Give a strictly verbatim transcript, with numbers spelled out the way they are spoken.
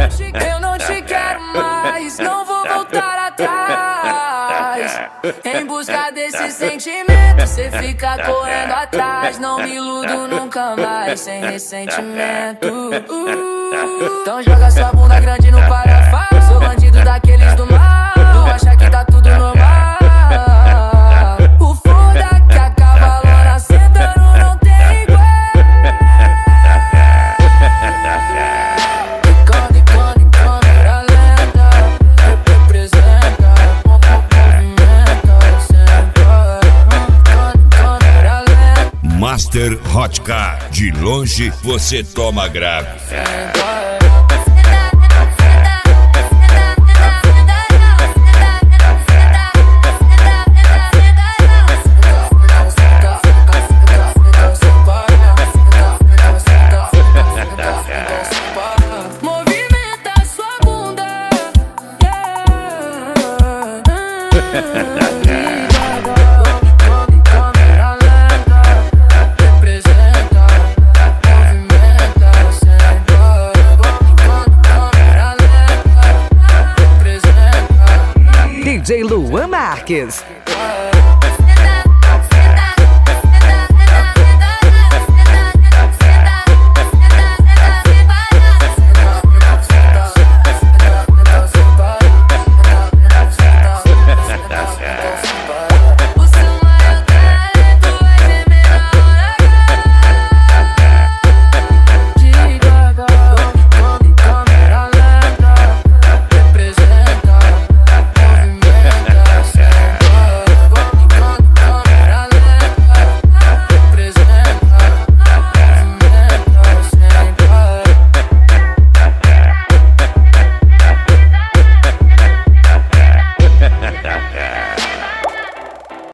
Eu não te quero mais, não vou voltar atrás. Em busca desse sentimento, cê fica correndo atrás. Não me iludo nunca mais, sem ressentimento. uh, Então joga sua bunda grande no parafuso. Sou bandido daqueles do mal, tu acha que tá tudo normal. O foda que a cavalona sentando não tem igual. Quando e quando em câmera lenta, representa, movimenta, senta. Quando em câmera lenta, Master Hot Car, de longe você toma grave. movimenta sua bunda, Quando em câmera lenta, representa, movimenta, senta. Quando em câmera lenta, representa. D J Luan Marques. O seu maior talento é gemer na hora devagar. Quando em câmera lenta, representa, movimenta, senta. Quando em câmera lenta, representa, movimenta, senta.